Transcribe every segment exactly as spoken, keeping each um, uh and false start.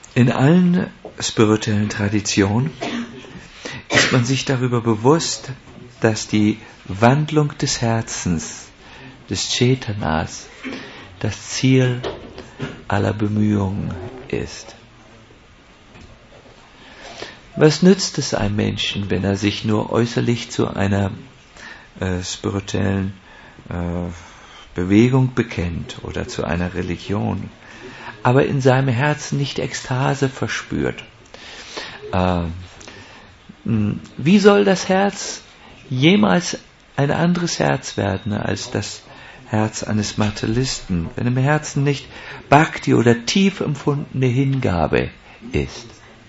In allen spirituellen Traditionen ist man sich darüber bewusst, dass die Wandlung des Herzens, des Chetanas, das Ziel aller Bemühungen ist. Was nützt es einem Menschen, wenn er sich nur äußerlich zu einer äh, spirituellen äh, Bewegung bekennt oder zu einer Religion, aber in seinem Herzen nicht Ekstase verspürt? Äh, wie soll das Herz jemals ein anderes Herz werden als das Herz eines Materialisten, wenn im Herzen nicht Bhakti oder tief empfundene Hingabe ist?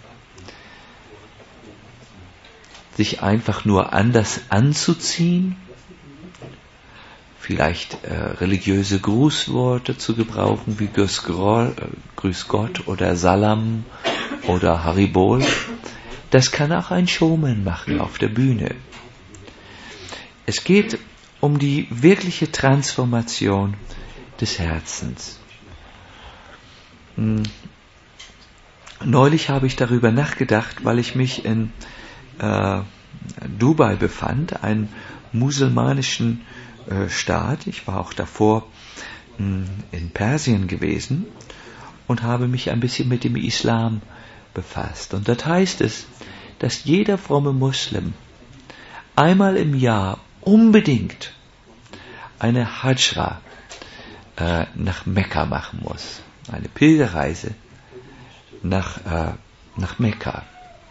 Sich einfach nur anders anzuziehen, vielleicht äh, religiöse Grußworte zu gebrauchen wie Grüß Gott, äh, Grüß Gott oder Salam oder Haribol, das kann auch ein Showman machen auf der Bühne. Es geht um die wirkliche Transformation des Herzens. Hm. Neulich habe ich darüber nachgedacht, weil ich mich in äh, Dubai befand, einen musulmanischen äh, Staat. Ich war auch davor mh, in Persien gewesen und habe mich ein bisschen mit dem Islam befasst. Und dort heißt es, dass jeder fromme Muslim einmal im Jahr unbedingt eine Hajra äh, nach Mekka machen muss. Eine Pilgerreise nach, äh, nach Mekka.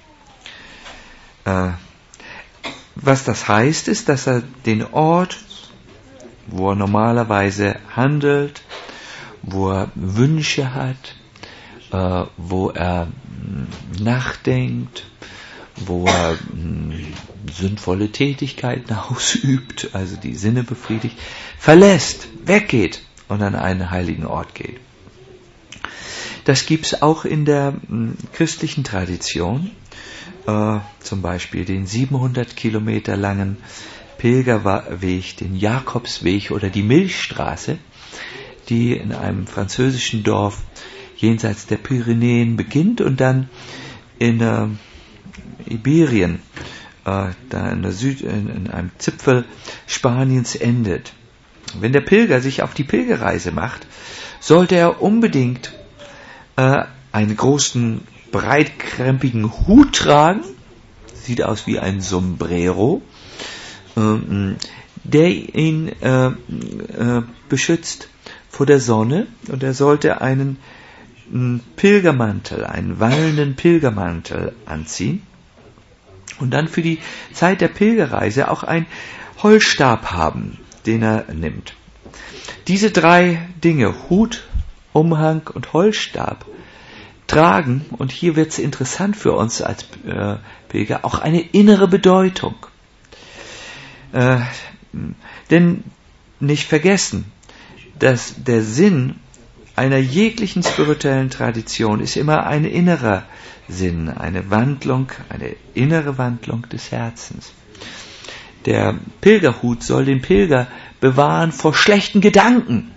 Äh, was das heißt, ist, dass er den Ort, wo er normalerweise handelt, wo er Wünsche hat, äh, wo er mh, nachdenkt, wo er mh, sinnvolle Tätigkeiten ausübt, also die Sinne befriedigt, verlässt, weggeht und an einen heiligen Ort geht. Das gibt's auch in der mh, christlichen Tradition, äh, zum Beispiel den siebenhundert Kilometer langen Pilgerweg, den Jakobsweg oder die Milchstraße, die in einem französischen Dorf jenseits der Pyrenäen beginnt und dann in äh, Iberien, äh, da in, der Süd, in, in einem Zipfel Spaniens endet. Wenn der Pilger sich auf die Pilgerreise macht, sollte er unbedingt äh, einen großen, breitkrempigen Hut tragen, sieht aus wie ein Sombrero, äh, der ihn äh, äh, beschützt vor der Sonne, und er sollte einen einen Pilgermantel, einen wallenden Pilgermantel anziehen und dann für die Zeit der Pilgerreise auch einen Holzstab haben, den er nimmt. Diese drei Dinge, Hut, Umhang und Holzstab, tragen, und hier wird es interessant für uns als äh, Pilger, auch eine innere Bedeutung. Äh, denn nicht vergessen, dass der Sinn einer jeglichen spirituellen Tradition ist immer ein innerer Sinn, eine Wandlung, eine innere Wandlung des Herzens. Der Pilgerhut soll den Pilger bewahren vor schlechten Gedanken.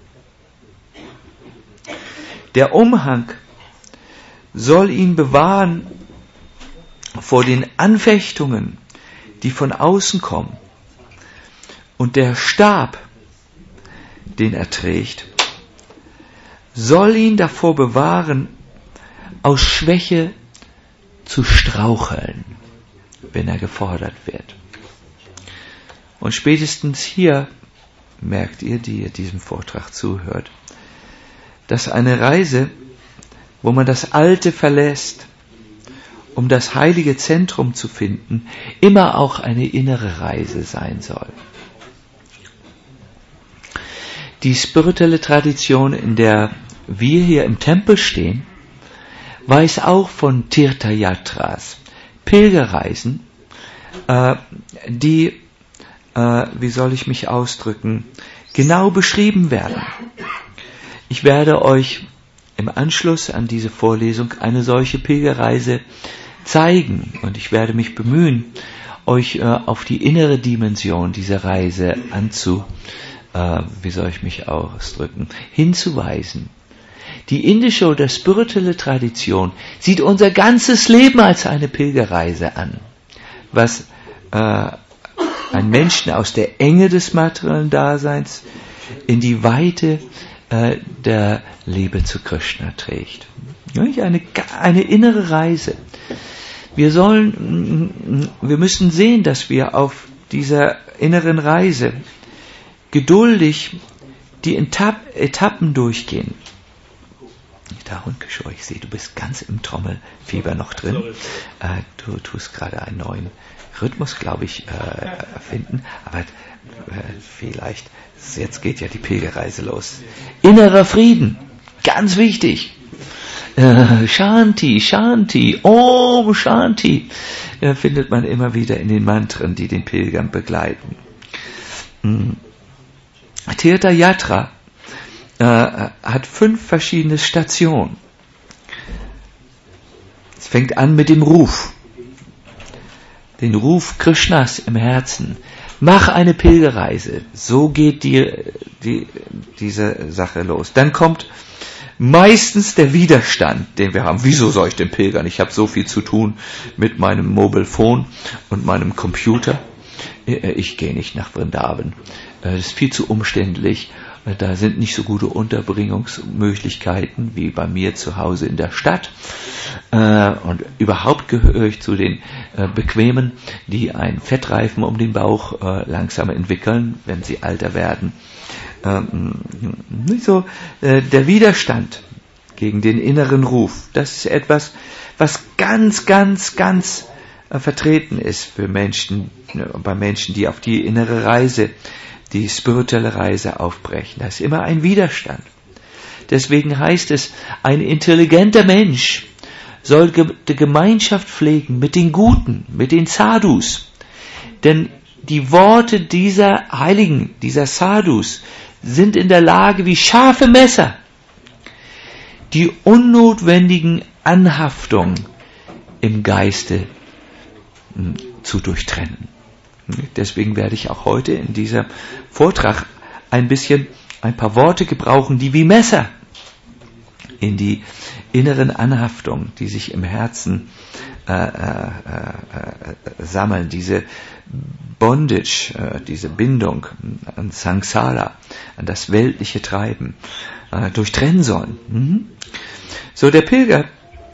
Der Umhang soll ihn bewahren vor den Anfechtungen, die von außen kommen. Und der Stab, den er trägt, soll ihn davor bewahren, aus Schwäche zu straucheln, wenn er gefordert wird. Und spätestens hier merkt ihr, die ihr diesem Vortrag zuhört, dass eine Reise, wo man das Alte verlässt, um das heilige Zentrum zu finden, immer auch eine innere Reise sein soll. Die spirituelle Tradition, in der wir hier im Tempel stehen, weiß auch von Tirtha-Yatras, Pilgerreisen, äh, die, äh, wie soll ich mich ausdrücken, genau beschrieben werden. Ich werde euch im Anschluss an diese Vorlesung eine solche Pilgerreise zeigen, und ich werde mich bemühen, euch äh, auf die innere Dimension dieser Reise anzu, äh, wie soll ich mich ausdrücken, hinzuweisen. Die indische oder spirituelle Tradition sieht unser ganzes Leben als eine Pilgerreise an, was äh, einen Menschen aus der Enge des materiellen Daseins in die Weite äh, der Liebe zu Krishna trägt. Eine, eine innere Reise. Wir sollen, wir müssen sehen, dass wir auf dieser inneren Reise geduldig die Etappen durchgehen. Da Hundgeschau, ich sehe, du bist ganz im Trommelfieber noch drin. Äh, du tust gerade einen neuen Rhythmus, glaube ich, äh, erfinden. Aber äh, vielleicht, jetzt geht ja die Pilgerreise los. Innerer Frieden, ganz wichtig. Äh, Shanti, Shanti, Om Shanti, äh, findet man immer wieder in den Mantren, die den Pilgern begleiten. Hm. Tirtha Yatra äh, hat fünf verschiedene Stationen. Es fängt an mit dem Ruf. Den Ruf Krishnas im Herzen. Mach eine Pilgerreise. So geht die, die, diese Sache los. Dann kommt meistens der Widerstand, den wir haben. Wieso soll ich denn pilgern? Ich habe so viel zu tun mit meinem Mobile Phone und meinem Computer. Ich gehe nicht nach Vrindavan. Das ist viel zu umständlich. Da sind nicht so gute Unterbringungsmöglichkeiten wie bei mir zu Hause in der Stadt. Und überhaupt gehöre ich zu den Bequemen, die einen Fettreifen um den Bauch langsam entwickeln, wenn sie älter werden. Nicht so, der Widerstand gegen den inneren Ruf, das ist etwas, was ganz, ganz, ganz vertreten ist für Menschen, bei Menschen, die auf die innere Reise, die spirituelle Reise aufbrechen. Da ist immer ein Widerstand. Deswegen heißt es, ein intelligenter Mensch soll die Gemeinschaft pflegen mit den Guten, mit den Sadhus. Denn die Worte dieser Heiligen, dieser Sadhus, sind in der Lage wie scharfe Messer, die unnotwendigen Anhaftungen im Geiste zu durchtrennen. Deswegen werde ich auch heute in diesem Vortrag ein bisschen, ein paar Worte gebrauchen, die wie Messer in die inneren Anhaftungen, die sich im Herzen äh, äh, äh, sammeln, diese Bondage, äh, diese Bindung an Samsara, an das weltliche Treiben, äh, durchtrennen sollen. Mhm. So, der Pilger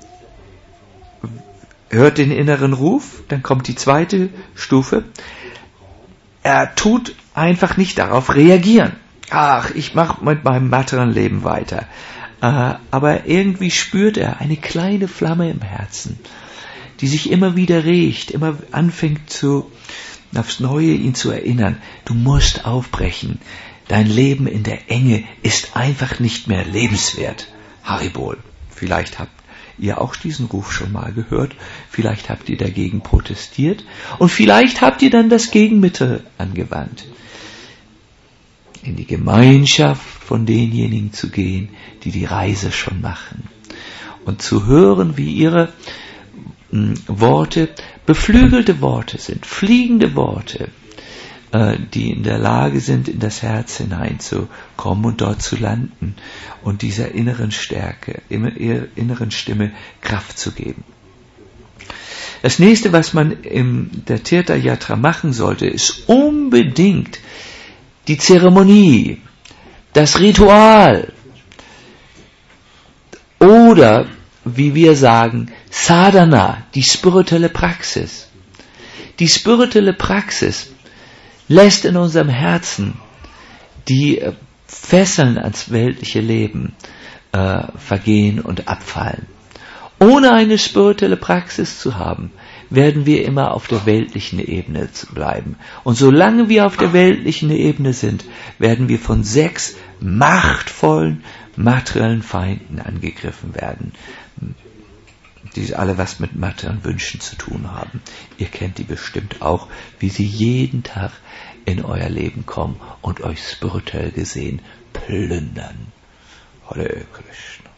hört den inneren Ruf, dann kommt die zweite Stufe. Er tut einfach nicht darauf reagieren. Ach, ich mache mit meinem materiellen Leben weiter. Äh, aber irgendwie spürt er eine kleine Flamme im Herzen, die sich immer wieder regt, immer anfängt zu, aufs Neue ihn zu erinnern. Du musst aufbrechen. Dein Leben in der Enge ist einfach nicht mehr lebenswert. Haribol. Vielleicht habt ihr auch diesen Ruf schon mal gehört. Vielleicht habt ihr dagegen protestiert. Und vielleicht habt ihr dann das Gegenmittel angewandt. In die Gemeinschaft von denjenigen zu gehen, die die Reise schon machen. Und zu hören, wie ihre mh, Worte beflügelte Worte sind, fliegende Worte, äh, die in der Lage sind, in das Herz hineinzukommen und dort zu landen und dieser inneren Stärke, ihrer inneren Stimme Kraft zu geben. Das nächste, was man in der Tirtha Yatra machen sollte, ist unbedingt die Zeremonie, das Ritual oder, wie wir sagen, Sadhana, die spirituelle Praxis. Die spirituelle Praxis lässt in unserem Herzen die Fesseln ans weltliche Leben äh, vergehen und abfallen. Ohne eine spirituelle Praxis zu haben, werden wir immer auf der weltlichen Ebene bleiben. Und solange wir auf der weltlichen Ebene sind, werden wir von sechs machtvollen materiellen Feinden angegriffen werden, die alle was mit materiellen Wünschen zu tun haben. Ihr kennt die bestimmt auch, wie sie jeden Tag in euer Leben kommen und euch spirituell gesehen plündern. Hare Krishna.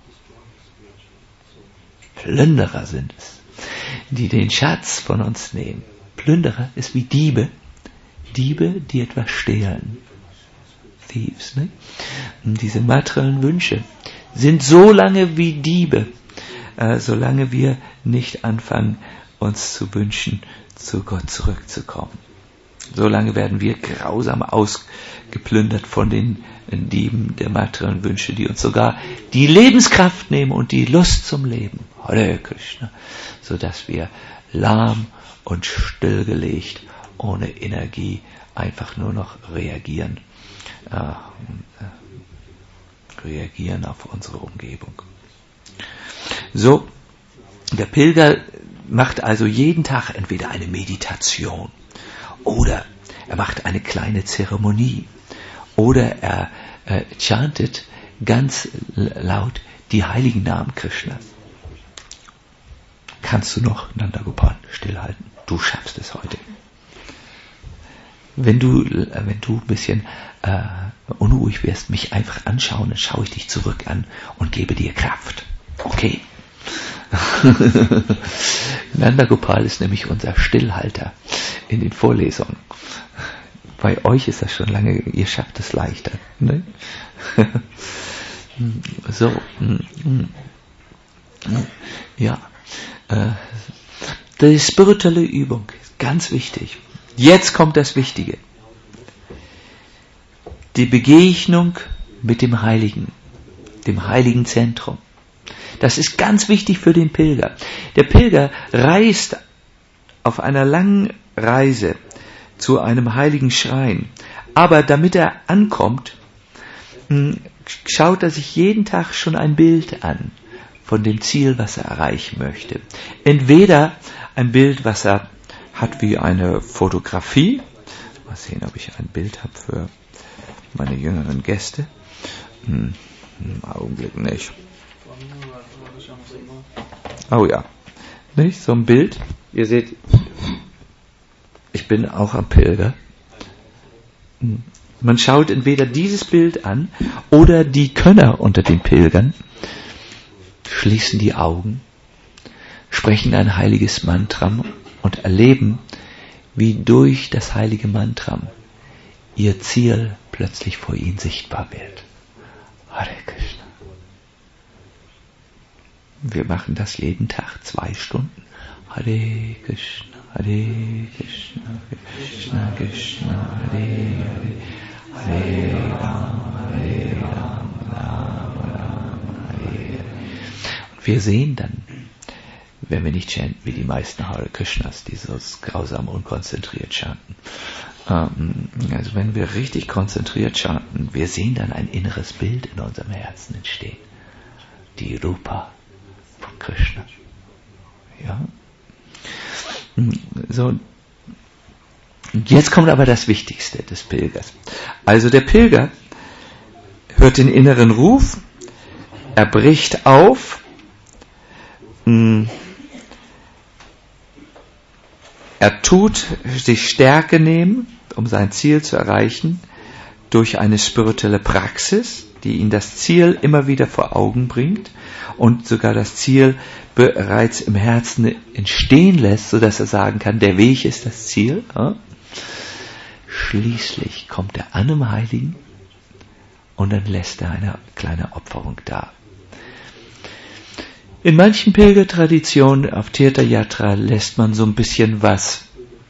Plünderer sind es, die den Schatz von uns nehmen. Plünderer ist wie Diebe. Diebe, die etwas stehlen. Thieves, ne? Und diese materiellen Wünsche sind so lange wie Diebe, äh, solange wir nicht anfangen, uns zu wünschen, zu Gott zurückzukommen. Solange werden wir grausam ausgeplündert von den Dieben der materiellen Wünsche, die uns sogar die Lebenskraft nehmen und die Lust zum Leben, Hare Krishna, sodass wir lahm und stillgelegt, ohne Energie, einfach nur noch reagieren, äh, reagieren auf unsere Umgebung. So, der Pilger macht also jeden Tag entweder eine Meditation oder er macht eine kleine Zeremonie oder er äh, chantet ganz laut die heiligen Namen Krishnas. Kannst du noch, Nanda Gopal, stillhalten? Du schaffst es heute. Wenn du, wenn du ein bisschen äh, unruhig wirst, mich einfach anschauen, dann schaue ich dich zurück an und gebe dir Kraft. Okay? Nanda Gopal ist nämlich unser Stillhalter in den Vorlesungen. Bei euch ist das schon lange, ihr schafft es leichter. Ne? So. Ja. Die spirituelle Übung ist ganz wichtig. Jetzt kommt das Wichtige. Die Begegnung mit dem Heiligen, dem heiligen Zentrum. Das ist ganz wichtig für den Pilger. Der Pilger reist auf einer langen Reise zu einem heiligen Schrein. Aber damit er ankommt, schaut er sich jeden Tag schon ein Bild an von dem Ziel, was er erreichen möchte. Entweder ein Bild, was er hat wie eine Fotografie. Mal sehen, ob ich ein Bild habe für meine jüngeren Gäste. Hm, im Augenblick nicht. Oh ja, nicht? So ein Bild. Ihr seht, ich bin auch am Pilger. Man schaut entweder dieses Bild an oder die Könner unter den Pilgern schließen die Augen, sprechen ein heiliges Mantra und erleben, wie durch das heilige Mantra ihr Ziel plötzlich vor ihnen sichtbar wird. Hare Krishna. Wir machen das jeden Tag, zwei Stunden. Hare Krishna, Hare Krishna, Krishna Krishna, Hare Hare, Hare Rama, Hare Rama, Rama Rama, Hare Hare. Und wir sehen dann, wenn wir nicht chanten wie die meisten Hare Krishnas, die so grausam unkonzentriert chanten. Also wenn wir richtig konzentriert chanten, wir sehen dann ein inneres Bild in unserem Herzen entstehen. Die Rupa von Krishna. Ja. So. Und jetzt kommt aber das Wichtigste des Pilgers. Also der Pilger hört den inneren Ruf, er bricht auf, er tut sich Stärke nehmen, um sein Ziel zu erreichen, durch eine spirituelle Praxis, die ihn das Ziel immer wieder vor Augen bringt und sogar das Ziel bereits im Herzen entstehen lässt, sodass er sagen kann, der Weg ist das Ziel. Ja? Schließlich kommt er an im Heiligen und dann lässt er eine kleine Opferung da. In manchen Pilgertraditionen auf Tirtha Yatra lässt man so ein bisschen was,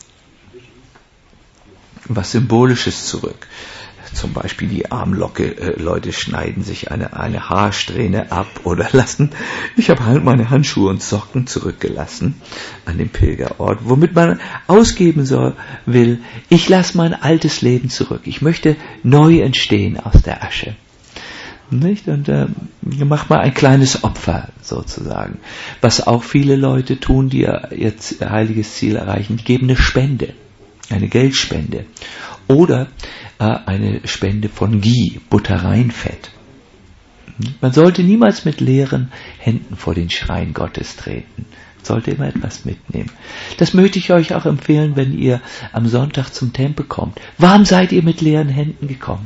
was Symbolisches zurück. Zum Beispiel die Armlocke, äh, Leute schneiden sich eine, eine Haarsträhne ab oder lassen, ich habe halt meine Handschuhe und Socken zurückgelassen an dem Pilgerort, womit man ausgeben soll, will, ich lasse mein altes Leben zurück, ich möchte neu entstehen aus der Asche. Nicht? Und äh, mach mal ein kleines Opfer sozusagen. Was auch viele Leute tun, die ihr heiliges Ziel erreichen, die geben eine Spende, eine Geldspende oder äh, eine Spende von Ghee, Butterreinfett. Man sollte niemals mit leeren Händen vor den Schrein Gottes treten. Man sollte immer etwas mitnehmen. Das möchte ich euch auch empfehlen, wenn ihr am Sonntag zum Tempel kommt. Warum seid ihr mit leeren Händen gekommen?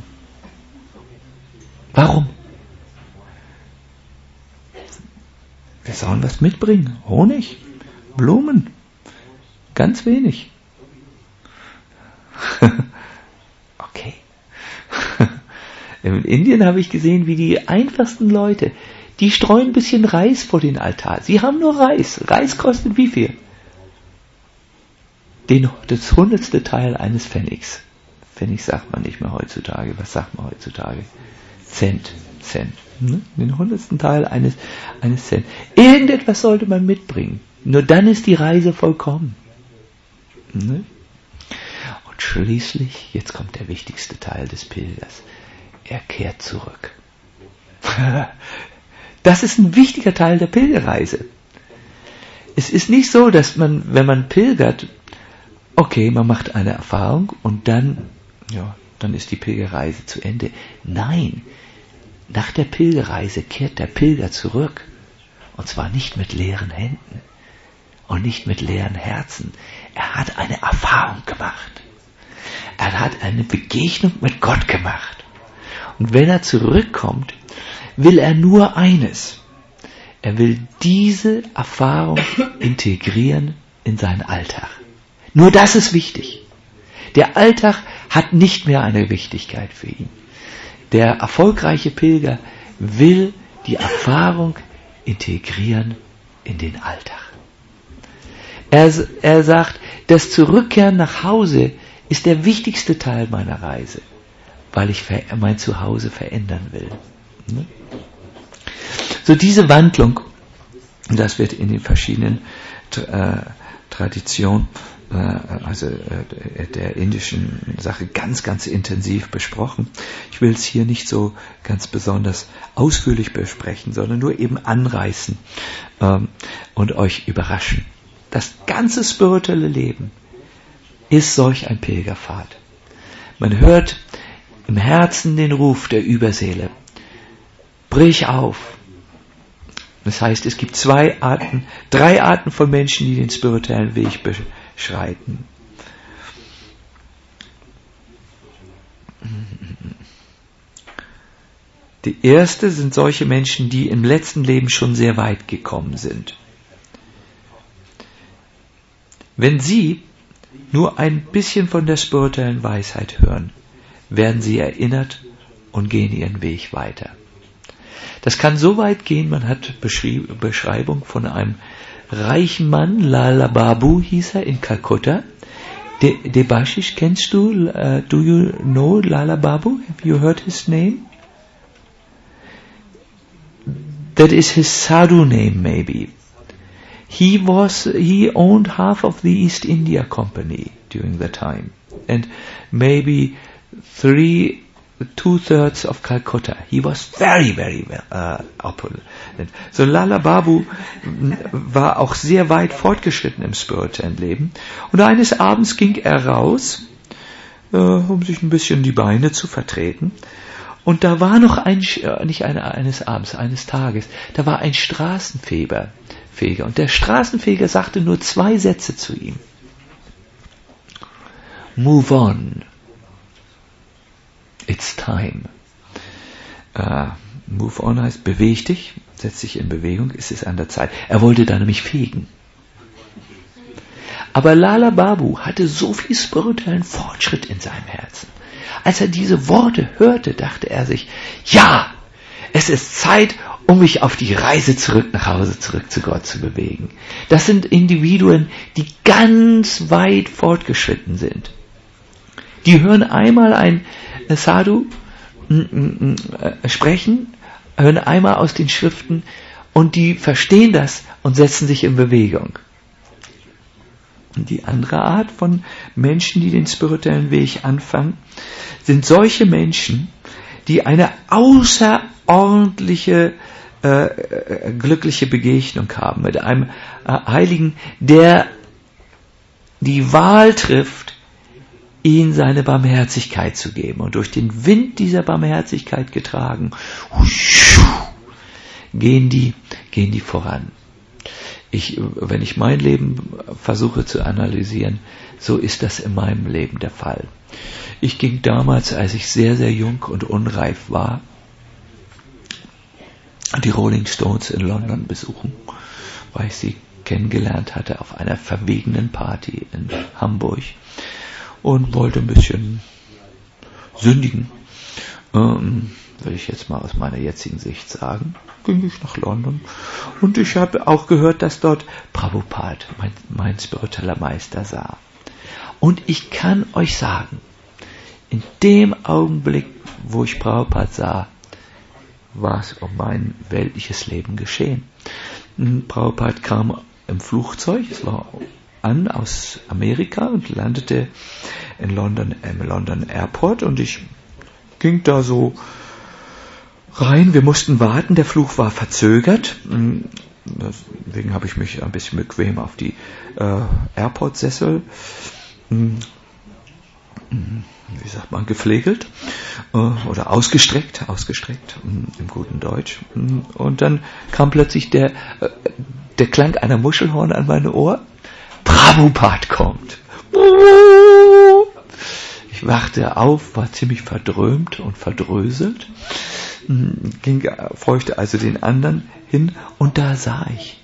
Warum? Wir sollen was mitbringen. Honig, Blumen, ganz wenig. Okay. In Indien habe ich gesehen, wie die einfachsten Leute, die streuen ein bisschen Reis vor den Altar. Sie haben nur Reis. Reis kostet wie viel? Den, das hundertste Teil eines Pfennigs. Pfennig sagt man nicht mehr heutzutage. Was sagt man heutzutage? Cent. Cent. Ne? Den hundertsten Teil eines, eines Cent. Irgendetwas sollte man mitbringen. Nur dann ist die Reise vollkommen. Ne? Und schließlich, jetzt kommt der wichtigste Teil des Pilgers. Er kehrt zurück. Das ist ein wichtiger Teil der Pilgerreise. Es ist nicht so, dass man, wenn man pilgert, okay, man macht eine Erfahrung und dann, ja, dann ist die Pilgerreise zu Ende. Nein, nach der Pilgerreise kehrt der Pilger zurück. Und zwar nicht mit leeren Händen und nicht mit leeren Herzen. Er hat eine Erfahrung gemacht. Er hat eine Begegnung mit Gott gemacht. Und wenn er zurückkommt, will er nur eines. Er will diese Erfahrung integrieren in seinen Alltag. Nur das ist wichtig. Der Alltag hat nicht mehr eine Wichtigkeit für ihn. Der erfolgreiche Pilger will die Erfahrung integrieren in den Alltag. Er, er sagt, das Zurückkehren nach Hause ist der wichtigste Teil meiner Reise, weil ich mein Zuhause verändern will. So diese Wandlung, das wird in den verschiedenen äh, Traditionen, äh, also äh, der indischen Sache ganz, ganz intensiv besprochen. Ich will es hier nicht so ganz besonders ausführlich besprechen, sondern nur eben anreißen ähm, und euch überraschen. Das ganze spirituelle Leben ist solch ein Pilgerpfad. Man hört im Herzen den Ruf der Überseele. Brich auf. Das heißt, es gibt zwei Arten, drei Arten von Menschen, die den spirituellen Weg beschreiten. Die erste sind solche Menschen, die im letzten Leben schon sehr weit gekommen sind. Wenn sie nur ein bisschen von der spirituellen Weisheit hören, werden sie erinnert und gehen ihren Weg weiter. Das kann so weit gehen, man hat Beschreibung von einem reichen Mann, Lala Babu hieß er, in Kalkutta. De, Debashish, kennst du, uh, do you know Lala Babu? Have you heard his name? That is his sadhu name, maybe. He was, he owned half of the East India Company during the time. And maybe three, two-thirds of Calcutta. He was very, very uh, opulent. So Lala Babu war auch sehr weit fortgeschritten im spirituellen Leben. Und eines Abends ging er raus, äh, um sich ein bisschen die Beine zu vertreten. Und da war noch ein, nicht eine, eines Abends, eines Tages, da war ein Straßenfeger. Feger. Und der Straßenfeger sagte nur zwei Sätze zu ihm. Move on. It's time. Uh, move on heißt, beweg dich, setz dich in Bewegung, es ist an der Zeit. Er wollte da nämlich fegen. Aber Lala Babu hatte so viel spirituellen Fortschritt in seinem Herzen. Als er diese Worte hörte, dachte er sich, ja, es ist Zeit, um mich auf die Reise zurück nach Hause, zurück zu Gott zu bewegen. Das sind Individuen, die ganz weit fortgeschritten sind. Die hören einmal ein Sadhu äh, sprechen, hören einmal aus den Schriften und die verstehen das und setzen sich in Bewegung. Und die andere Art von Menschen, die den spirituellen Weg anfangen, sind solche Menschen, die eine außerordentliche äh, glückliche Begegnung haben mit einem äh, Heiligen, der die Wahl trifft, ihnen seine Barmherzigkeit zu geben. Und durch den Wind dieser Barmherzigkeit getragen, gehen die, gehen die voran. Ich, wenn ich mein Leben versuche zu analysieren, so ist das in meinem Leben der Fall. Ich ging damals, als ich sehr, sehr jung und unreif war, die Rolling Stones in London besuchen, weil ich sie kennengelernt hatte auf einer verwegenen Party in Hamburg und wollte ein bisschen sündigen. ähm, würde ich jetzt mal aus meiner jetzigen Sicht sagen, ging ich nach London. Und ich habe auch gehört, dass dort Prabhupada, mein, mein spiritueller Meister, sah. Und ich kann euch sagen, in dem Augenblick, wo ich Prabhupada sah, war es um mein weltliches Leben geschehen. Prabhupada kam im Flugzeug, es war an aus Amerika und landete in London, im London Airport, und ich ging da so rein. Wir mussten warten, der Flug war verzögert. Deswegen habe ich mich ein bisschen bequem auf die äh, Airport-Sessel, wie sagt man, geflegelt äh, oder ausgestreckt, ausgestreckt im guten Deutsch. Und dann kam plötzlich der, äh, der Klang einer Muschelhorn an mein Ohr. Prabhupada kommt. Ich wachte auf, war ziemlich verdrömt und verdröselt, ging, folgte also den anderen hin, und da sah ich,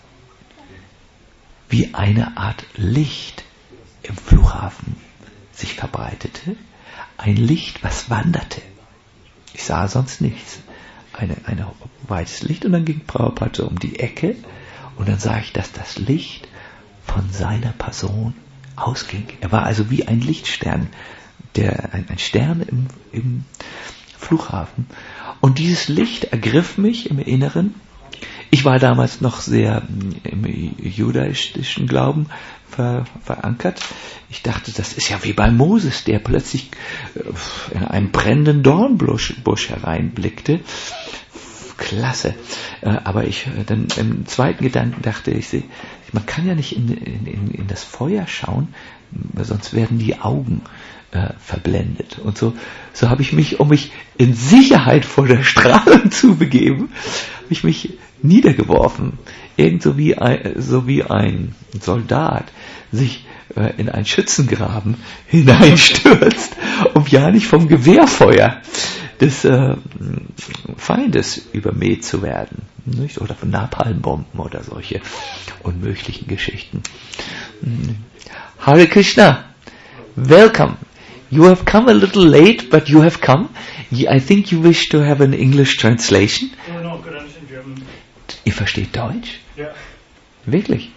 wie eine Art Licht im Flughafen sich verbreitete, ein Licht, was wanderte. Ich sah sonst nichts. Eine, ein weites Licht, und dann ging Prabhupada um die Ecke, und dann sah ich, dass das Licht von seiner Person ausging. Er war also wie ein Lichtstern, der, ein, ein Stern im, im Flughafen. Und dieses Licht ergriff mich im Inneren. Ich war damals noch sehr im judaistischen Glauben ver, verankert. Ich dachte, das ist ja wie bei Moses, der plötzlich in einen brennenden Dornbusch Busch hereinblickte. Klasse. Aber ich dann im zweiten Gedanken dachte ich, man kann ja nicht in, in, in das Feuer schauen, sonst werden die Augen äh, verblendet. Und so, so habe ich mich, um mich in Sicherheit vor der Strahlung zu begeben, habe ich mich niedergeworfen. Irgend so wie ein, so wie ein Soldat sich äh, in einen Schützengraben hineinstürzt, um ja nicht vom Gewehrfeuer des äh, Feindes übermäht zu werden, nicht? Oder von Napalmbomben oder solche unmöglichen Geschichten. Hare Krishna, welcome. You have come a little late, but you have come. I think you wish to have an English translation. Oh, no, good, in German. Ihr versteht Deutsch? Ja. Wirklich?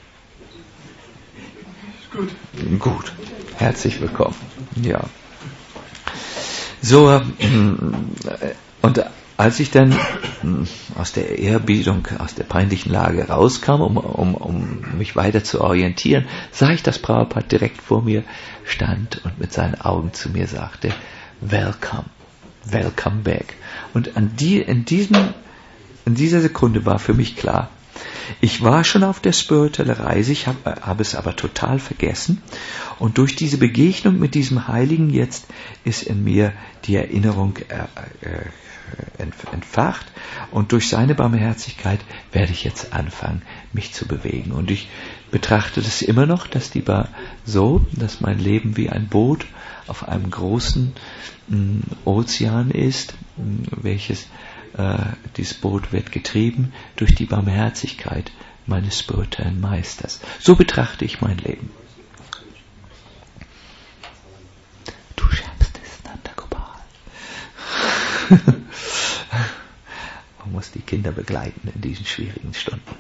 Ist gut. Gut. Herzlich willkommen. Ja. So, und als ich dann aus der Ehrerbietung, aus der peinlichen Lage rauskam, um, um, um mich weiter zu orientieren, sah ich, dass Prabhupada direkt vor mir stand und mit seinen Augen zu mir sagte, welcome, welcome back. Und an die, in, diesem, in dieser Sekunde war für mich klar, ich war schon auf der spirituellen Reise, ich habe hab es aber total vergessen. Und durch diese Begegnung mit diesem Heiligen jetzt ist in mir die Erinnerung äh, äh, entfacht. Und durch seine Barmherzigkeit werde ich jetzt anfangen, mich zu bewegen. Und ich betrachte das immer noch, dass die Bar so, dass mein Leben wie ein Boot auf einem großen mh, Ozean ist, mh, welches dieses Boot wird getrieben durch die Barmherzigkeit meines spirituellen Meisters. So betrachte ich mein Leben. Du schaffst es, Nanda Gopal. Man muss die Kinder begleiten in diesen schwierigen Stunden.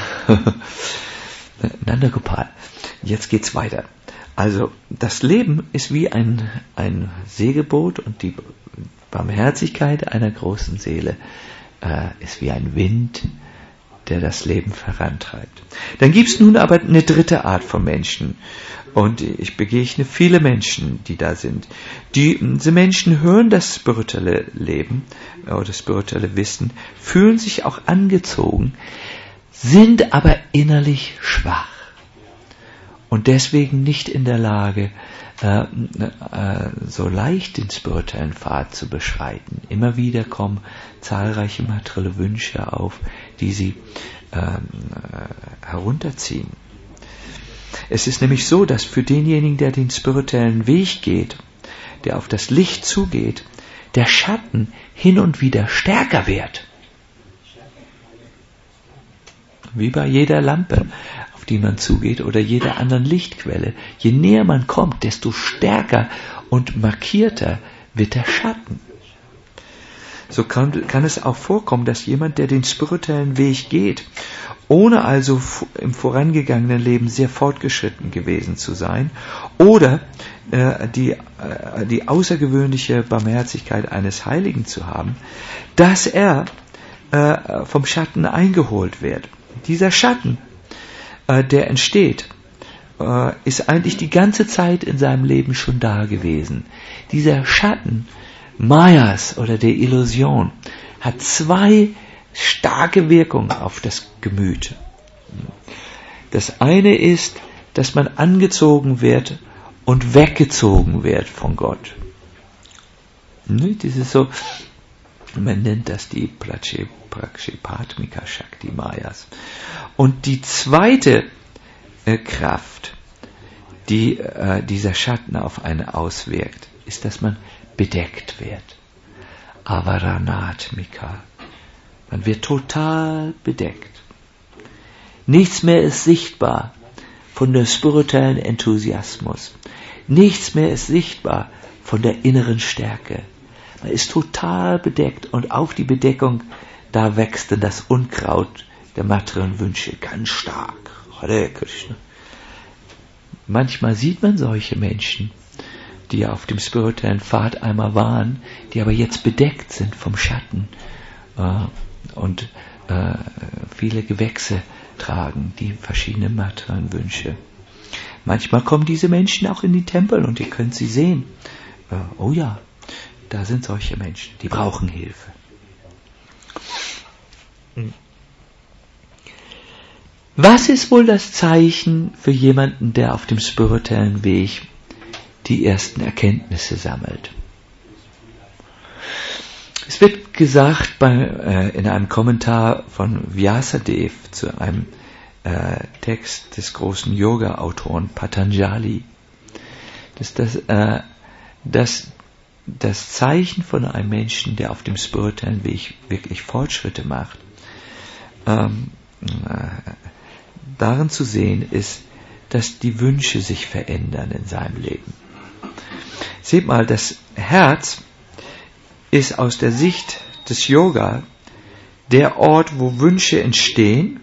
Nanda Gopal, jetzt geht's weiter. Also das Leben ist wie ein, ein Segelboot, und die Barmherzigkeit einer großen Seele äh, ist wie ein Wind, der das Leben vorantreibt. Dann gibt es nun aber eine dritte Art von Menschen. Und ich begegne viele Menschen, die da sind. Die, diese Menschen hören das spirituelle Leben oder das spirituelle Wissen, fühlen sich auch angezogen, sind aber innerlich schwach und deswegen nicht in der Lage, Äh, äh, so leicht den spirituellen Pfad zu beschreiten. Immer wieder kommen zahlreiche materielle Wünsche auf, die sie äh, herunterziehen. Es ist nämlich so, dass für denjenigen, der den spirituellen Weg geht, der auf das Licht zugeht, der Schatten hin und wieder stärker wird. Wie bei jeder Lampe, die man zugeht, oder jeder anderen Lichtquelle. Je näher man kommt, desto stärker und markierter wird der Schatten. so kann, kann es auch vorkommen, dass jemand, der den spirituellen Weg geht, ohne also im vorangegangenen Leben sehr fortgeschritten gewesen zu sein oder äh, die, äh, die außergewöhnliche Barmherzigkeit eines Heiligen zu haben, dass er äh, vom Schatten eingeholt wird. Dieser Schatten, äh, der entsteht, äh, ist eigentlich die ganze Zeit in seinem Leben schon da gewesen. Dieser Schatten, Mayas oder der Illusion, hat zwei starke Wirkung auf das Gemüt. Das eine ist, dass man angezogen wird und weggezogen wird von Gott. Das ist so, man nennt das die Prakshipatmika Shakti Mayas. Und die zweite äh, Kraft, die äh, dieser Schatten auf einen auswirkt, ist, dass man bedeckt wird. Avaranatmika. Man wird total bedeckt. Nichts mehr ist sichtbar von dem spirituellen Enthusiasmus. Nichts mehr ist sichtbar von der inneren Stärke. Man ist total bedeckt und auf die Bedeckung, da wächst dann das Unkraut der materiellen Wünsche ganz stark. Hare Krishna. Manchmal sieht man solche Menschen, die auf dem spirituellen Pfad einmal waren, die aber jetzt bedeckt sind vom Schatten äh, und äh, viele Gewächse tragen, die verschiedenen materiellen Wünsche. Manchmal kommen diese Menschen auch in die Tempel und ihr könnt sie sehen. Äh, oh ja, da sind solche Menschen, die brauchen Hilfe. Was ist wohl das Zeichen für jemanden, der auf dem spirituellen Weg die ersten Erkenntnisse sammelt? Es wird gesagt bei, äh, in einem Kommentar von Vyasadeva zu einem äh, Text des großen Yoga-Autoren Patanjali, dass das, äh, dass das Zeichen von einem Menschen, der auf dem spirituellen Weg wirklich Fortschritte macht, ähm, äh, darin zu sehen ist, dass die Wünsche sich verändern in seinem Leben. Seht mal, das Herz ist aus der Sicht des Yoga der Ort, wo Wünsche entstehen,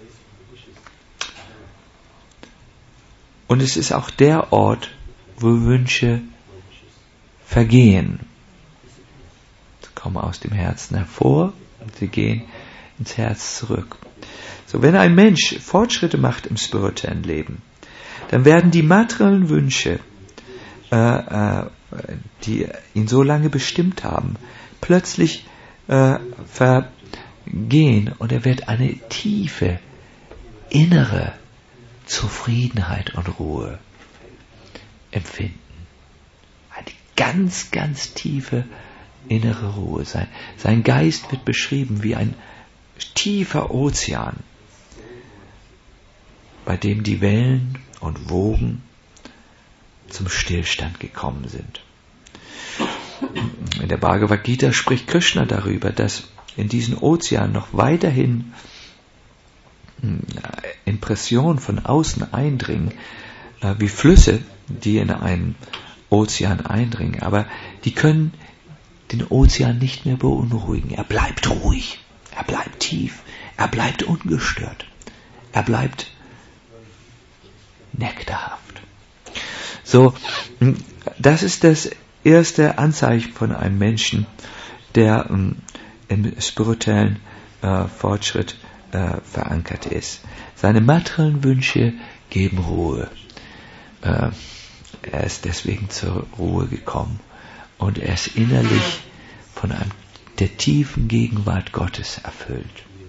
und es ist auch der Ort, wo Wünsche vergehen. Sie kommen aus dem Herzen hervor und sie gehen ins Herz zurück. So, wenn ein Mensch Fortschritte macht im spirituellen Leben, dann werden die materiellen Wünsche, äh, äh, die ihn so lange bestimmt haben, plötzlich äh, vergehen und er wird eine tiefe innere Zufriedenheit und Ruhe empfinden. Eine ganz, ganz tiefe innere Ruhe sein. Sein Geist wird beschrieben wie ein tiefer Ozean, bei dem die Wellen und Wogen zum Stillstand gekommen sind. In der Bhagavad Gita spricht Krishna darüber, dass in diesen Ozean noch weiterhin Impressionen von außen eindringen, wie Flüsse, die in einen Ozean eindringen, aber die können den Ozean nicht mehr beunruhigen. Er bleibt ruhig, er bleibt tief, er bleibt ungestört, er bleibt nektarhaft. So, das ist das erste Anzeichen von einem Menschen, der ähm, im spirituellen äh, Fortschritt äh, verankert ist. Seine materiellen Wünsche geben Ruhe. Äh, er ist deswegen zur Ruhe gekommen und er ist innerlich von einem, der tiefen Gegenwart Gottes erfüllt.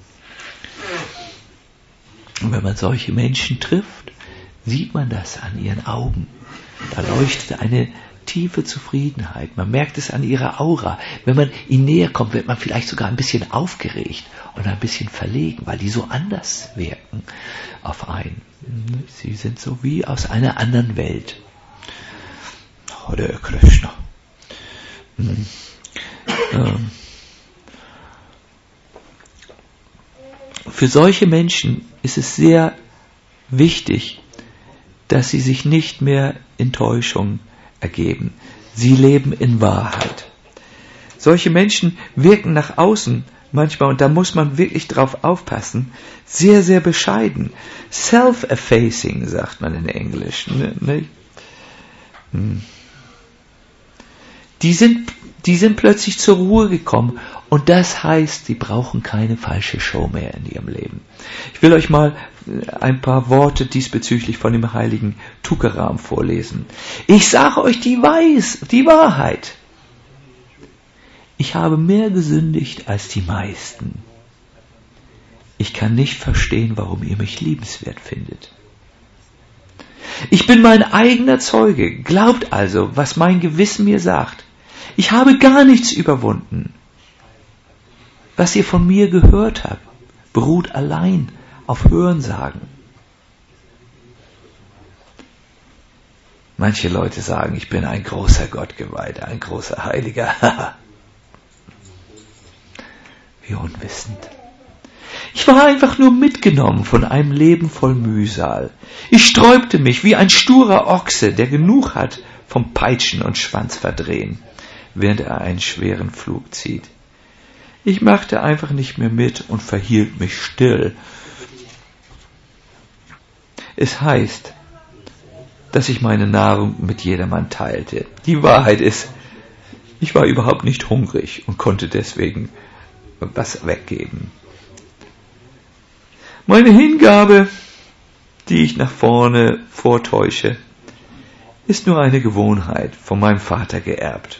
Und wenn man solche Menschen trifft, sieht man das an ihren Augen. Da leuchtet eine tiefe Zufriedenheit. Man merkt es an ihrer Aura. Wenn man ihnen näher kommt, wird man vielleicht sogar ein bisschen aufgeregt und ein bisschen verlegen, weil die so anders wirken auf einen. Sie sind so wie aus einer anderen Welt. Hare Krishna. Hm. Ähm. Für solche Menschen ist es sehr wichtig, dass sie sich nicht mehr in Täuschung ergeben. Sie leben in Wahrheit. Solche Menschen wirken nach außen manchmal, und da muss man wirklich drauf aufpassen, sehr, sehr bescheiden. Self-effacing, sagt man in Englisch. Ne? Hm. Die sind, die sind plötzlich zur Ruhe gekommen, und das heißt, sie brauchen keine falsche Show mehr in ihrem Leben. Ich will euch mal ein paar Worte diesbezüglich von dem heiligen Tukaram vorlesen. Ich sage euch die Weis, die Wahrheit. Ich habe mehr gesündigt als die meisten. Ich kann nicht verstehen, warum ihr mich liebenswert findet. Ich bin mein eigener Zeuge. Glaubt also, was mein Gewissen mir sagt. Ich habe gar nichts überwunden. Was ihr von mir gehört habt, beruht allein auf Hörensagen. Manche Leute sagen, ich bin ein großer Gottgeweihter, ein großer Heiliger. Wie unwissend. Ich war einfach nur mitgenommen von einem Leben voll Mühsal. Ich sträubte mich wie ein sturer Ochse, der genug hat vom Peitschen und Schwanzverdrehen, während er einen schweren Flug zieht. Ich machte einfach nicht mehr mit und verhielt mich still. Es heißt, dass ich meine Nahrung mit jedermann teilte. Die Wahrheit ist, ich war überhaupt nicht hungrig und konnte deswegen was weggeben. Meine Hingabe, die ich nach vorne vortäusche, ist nur eine Gewohnheit von meinem Vater geerbt.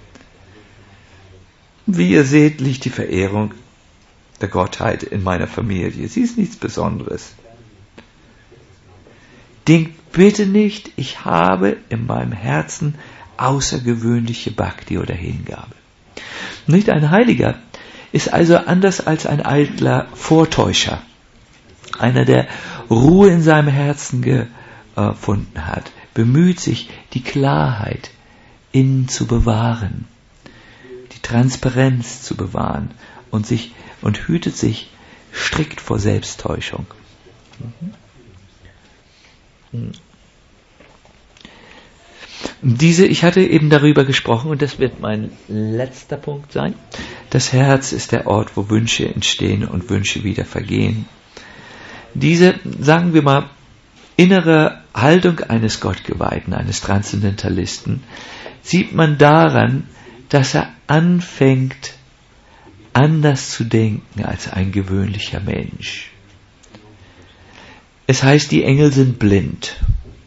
Wie ihr seht, liegt die Verehrung der Gottheit in meiner Familie. Sie ist nichts Besonderes. Denkt bitte nicht, ich habe in meinem Herzen außergewöhnliche Bhakti oder Hingabe. Nicht ein Heiliger ist also anders als ein eitler Vortäuscher. Einer, der Ruhe in seinem Herzen gefunden hat, bemüht sich, die Klarheit innen zu bewahren, die Transparenz zu bewahren und sich und hütet sich strikt vor Selbsttäuschung. Diese, ich hatte eben darüber gesprochen, und das wird mein letzter Punkt sein. Das Herz ist der Ort, wo Wünsche entstehen und Wünsche wieder vergehen. Diese, sagen wir mal, innere Haltung eines Gottgeweihten, eines Transzendentalisten, sieht man daran, dass er anfängt, anders zu denken als ein gewöhnlicher Mensch. Es heißt, die Engel sind blind.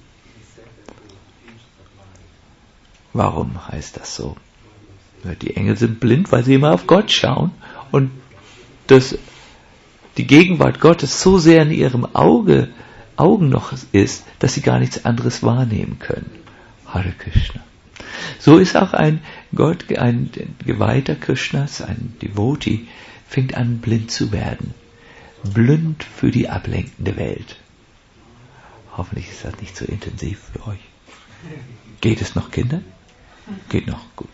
Warum heißt das so? Die Engel sind blind, weil sie immer auf Gott schauen und das, die Gegenwart Gottes so sehr in ihrem Auge, Augen noch ist, dass sie gar nichts anderes wahrnehmen können. Hare Krishna. So ist auch ein Gott, ein Geweihter Krishnas, ein Devotee, fängt an blind zu werden. Blind für die ablenkende Welt. Hoffentlich ist das nicht so intensiv für euch. Geht es noch, Kinder? Geht noch, gut.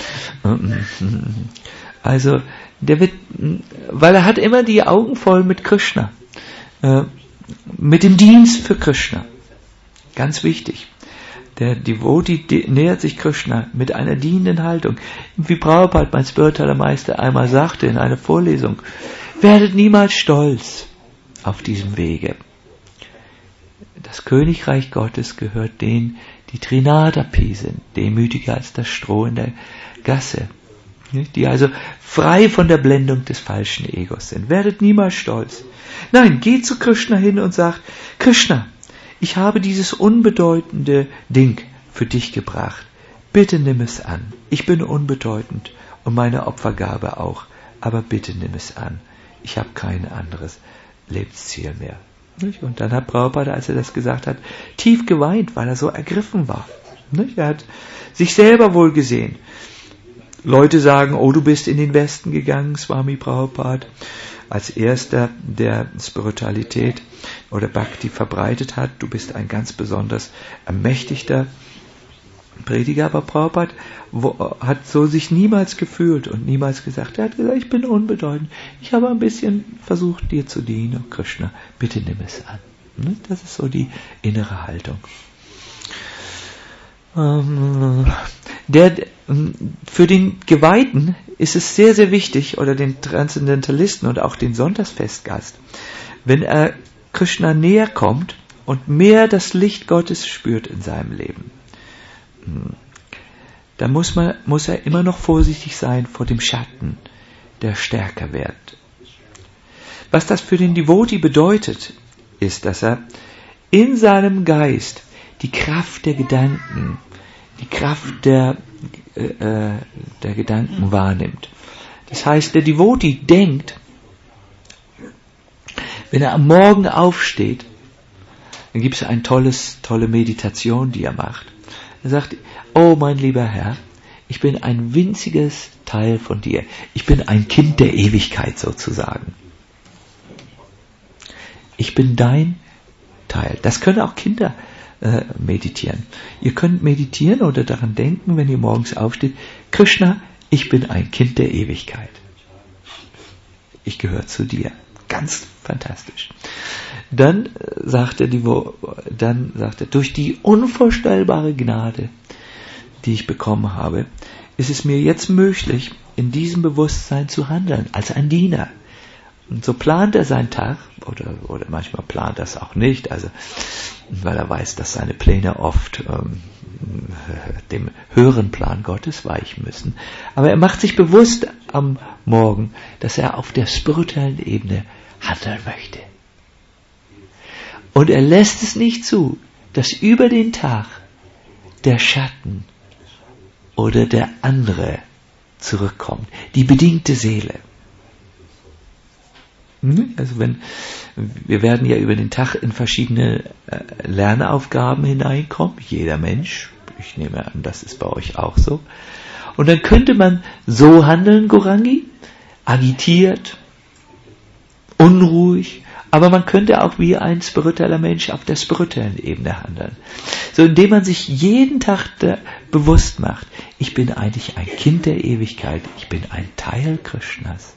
Also, der wird, weil er hat immer die Augen voll mit Krishna, äh, mit dem Dienst für Krishna. Ganz wichtig. Der Devotee nähert sich Krishna mit einer dienenden Haltung. Wie Prabhupada, mein spiritueller Meister, einmal sagte in einer Vorlesung, werdet niemals stolz auf diesem Wege. Das Königreich Gottes gehört denen, die Trinadapi sind, demütiger als das Stroh in der Gasse, die also frei von der Blendung des falschen Egos sind. Werdet niemals stolz. Nein, geht zu Krishna hin und sagt, Krishna, ich habe dieses unbedeutende Ding für dich gebracht. Bitte nimm es an. Ich bin unbedeutend und meine Opfergabe auch, aber bitte nimm es an. Ich habe kein anderes Lebensziel mehr. Und dann hat Prabhupada, als er das gesagt hat, tief geweint, weil er so ergriffen war. Er hat sich selber wohl gesehen. Leute sagen, oh, du bist in den Westen gegangen, Swami Prabhupada, als erster, der Spiritualität oder Bhakti verbreitet hat. Du bist ein ganz besonders ermächtigter Prediger, aber Prabhupada hat so sich niemals gefühlt und niemals gesagt, er hat gesagt, ich bin unbedeutend, ich habe ein bisschen versucht, dir zu dienen, oh Krishna, bitte nimm es an. Das ist so die innere Haltung. Der, für den Geweihten ist es sehr, sehr wichtig, oder den Transzendentalisten und auch den Sonntagsfestgast, wenn er Krishna näher kommt und mehr das Licht Gottes spürt in seinem Leben, dann muss man, muss er immer noch vorsichtig sein vor dem Schatten, der stärker wird. Was das für den Devotee bedeutet, ist, dass er in seinem Geist die Kraft der Gedanken, die Kraft der, äh, der Gedanken wahrnimmt. Das heißt, der Devotee denkt, wenn er am Morgen aufsteht, dann gibt es eine tolles, tolle Meditation, die er macht. Er sagt, oh mein lieber Herr, ich bin ein winziges Teil von dir. Ich bin ein Kind der Ewigkeit sozusagen. Ich bin dein Teil. Das können auch Kinder äh, meditieren. Ihr könnt meditieren oder daran denken, wenn ihr morgens aufsteht, Krishna, ich bin ein Kind der Ewigkeit. Ich gehöre zu dir. Ganz fantastisch. Dann sagt er, dann sagt er, durch die unvorstellbare Gnade, die ich bekommen habe, ist es mir jetzt möglich, in diesem Bewusstsein zu handeln, als ein Diener. Und so plant er seinen Tag, oder, oder manchmal plant er es auch nicht, also, weil er weiß, dass seine Pläne oft ähm, dem höheren Plan Gottes weichen müssen. Aber er macht sich bewusst am Morgen, dass er auf der spirituellen Ebene handeln möchte. Und er lässt es nicht zu, dass über den Tag der Schatten oder der andere zurückkommt, die bedingte Seele. Also wenn, wir werden ja über den Tag in verschiedene äh, Lernaufgaben hineinkommen, jeder Mensch, ich nehme an, das ist bei euch auch so. Und dann könnte man so handeln, Gorangi, agitiert, unruhig, aber man könnte auch wie ein spiritueller Mensch auf der spirituellen Ebene handeln. So indem man sich jeden Tag bewusst macht, ich bin eigentlich ein Kind der Ewigkeit, ich bin ein Teil Krishnas.